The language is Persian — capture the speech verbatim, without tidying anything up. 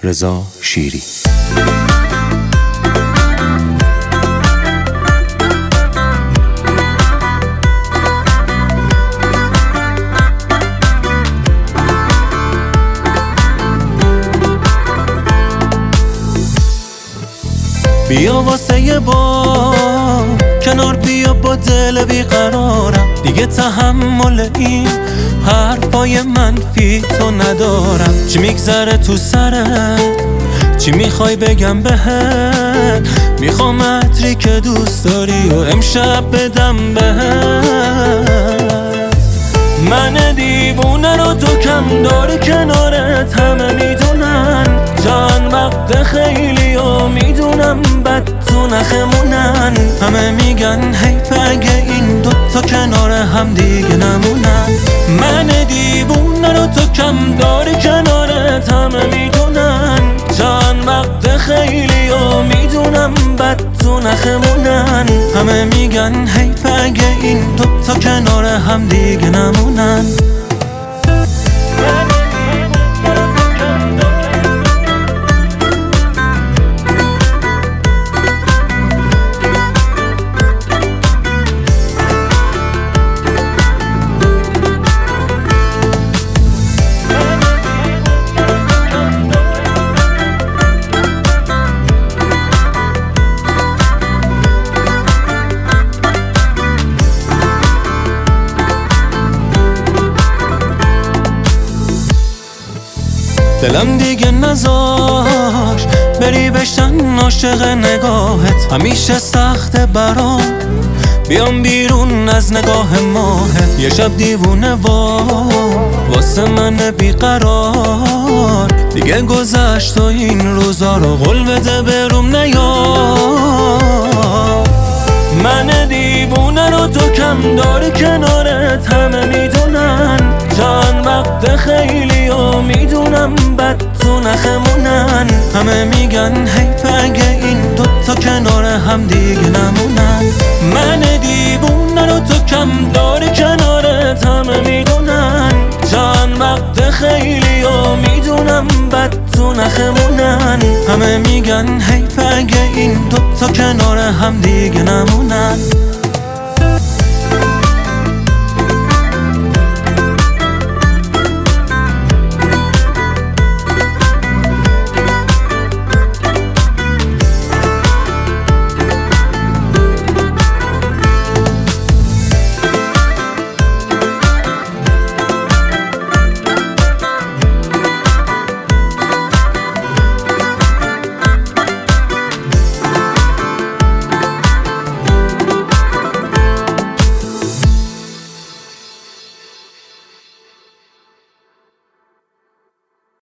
رضا شیری. بیا واسه یه بار کنار بیا، با دل بیقرارم، دیگه تحمل این حرفای منفی تو ندارم. چی میگذره تو سرت؟ چی میخوای بگم بهت؟ میخوام عطری که دوست داری و امشب بدم بهت. من دیوونه رو تو کم داری کنارت، همه میدونن جان وقت خیلی و میدونم بد تو نخمونن. همه میگن حیف اگه این دوتا کنار هم دیگه نمونن. من دیوونه رو تو کم داری کنارت، همه میدونن جان وقت خیلی و میدونم بد تو نخمونن. همه میگن حیف اگه این دوتا کنار هم دیگه نمونن. دلم دیگه نذاش بری بشن عاشق نگاهت، همیشه سخته برام بیام بیرون از نگاه ماهت. یه شب دیوونه وا واسه من بیقرار، دیگه گذشت و این روزا رو قول بده بروم نیار. من دیوونه رو تو کم داری کنارت، همه میدونن جان وقت خیلی و میدونم بد تو نخمونن. همه میگن حیف اگه این دوتا کنار هم دیگه نمونن. من دیوونه رو تو کم داری کنارت، همه میدونن جان وقت خیلی و میدونم بد تو نخمونن. همه میگن حیف اگه این دوتا کنار هم دیگه نمونن.